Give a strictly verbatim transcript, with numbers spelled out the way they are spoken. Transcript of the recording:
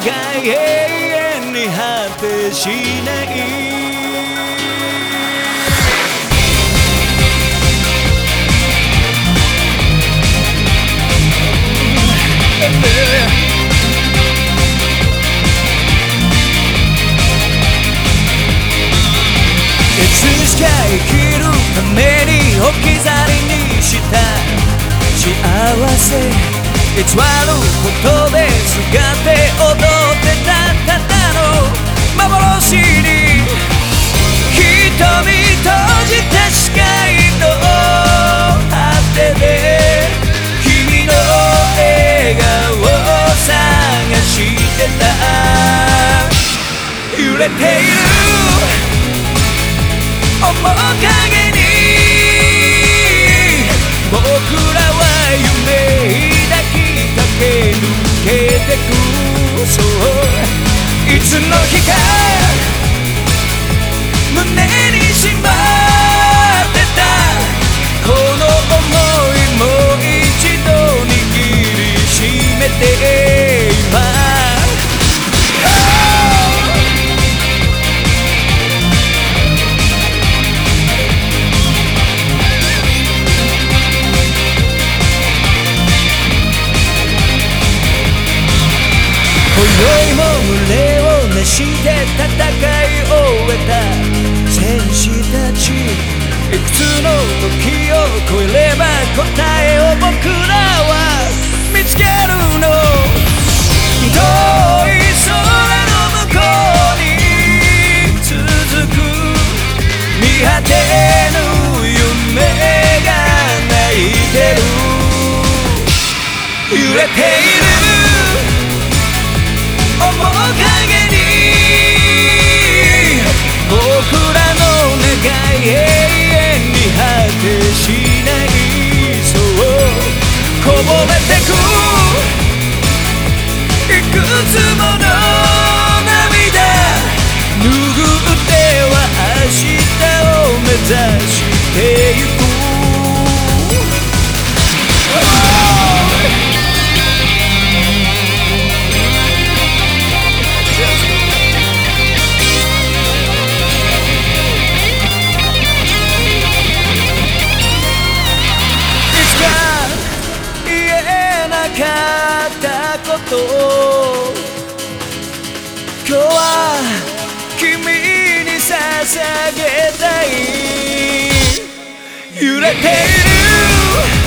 永遠に果てしないいつしか生きるために置き去りにした幸せ偽ることで姿って踊ってたただの幻に瞳閉じた視界の果てで君の笑顔を探してた揺れている面影に僕らは夢抱きかけ抜けてくそういつの日か胸にしまってたこの想いもう一度握りしめて今今宵も胸を熱して戦い終えた戦士たちいくつの時を越えれば答えを僕らは見つけるの遠い空の向こうに続く見果てぬ夢が泣いてる揺れている面影に僕らの願い永遠に果てしないそうこぼれてくいくつもの涙拭っては明日を目指してゆくかったこと今日は君に捧げたい揺れている